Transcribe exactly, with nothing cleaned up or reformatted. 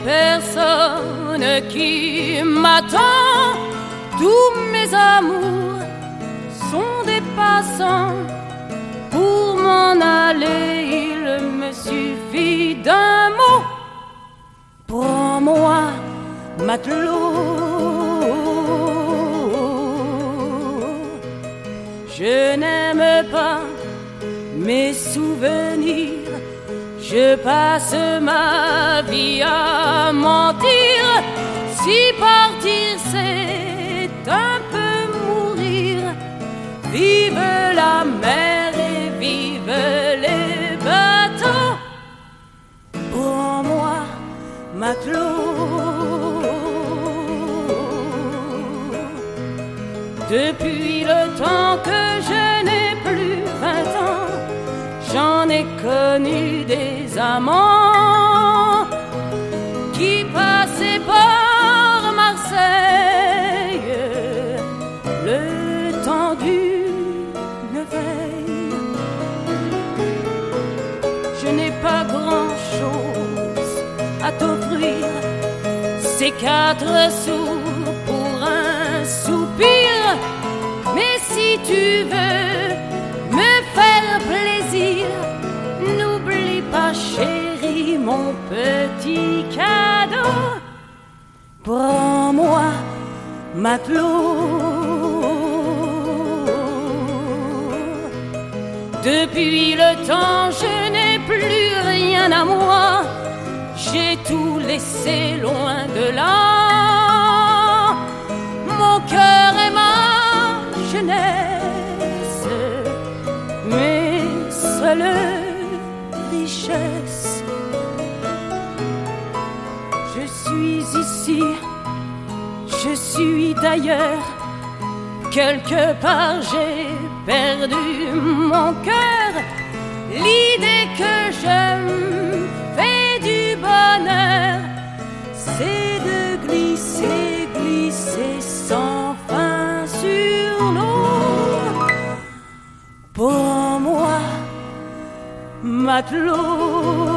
personne qui m'attend. Tous mes amours sont des passants. Pour m'en aller, il me suffit d'un mot. Prends-moi, matelot. Je n'aime pas mes souvenirs. Je passe ma vie à mentir. Si partir c'est un peu mourir, vive la mer et vive les bateaux. Prends-moi, matelot. Depuis le temps que je n'ai plus vingt ans, j'en ai connu des amants qui passaient par Marseille le temps d'une veille. Je n'ai pas grand-chose à t'offrir, c'est quatre sous pour un soupir. Mais si tu veux me faire plaisir, n'oublie pas, chérie, mon petit cadeau. Prends-moi, matelot. Depuis le temps, je n'ai plus rien à moi. J'ai tout laissé loin de là. Mon cœur et ma jeunesse, mes seules richesses. Je suis ici, je suis d'ailleurs. Quelque part j'ai perdu mon cœur. L'idée que je me fais du bonheur, c'est de glisser, glisser sans fin sur l'eau. Pour moi, matelot.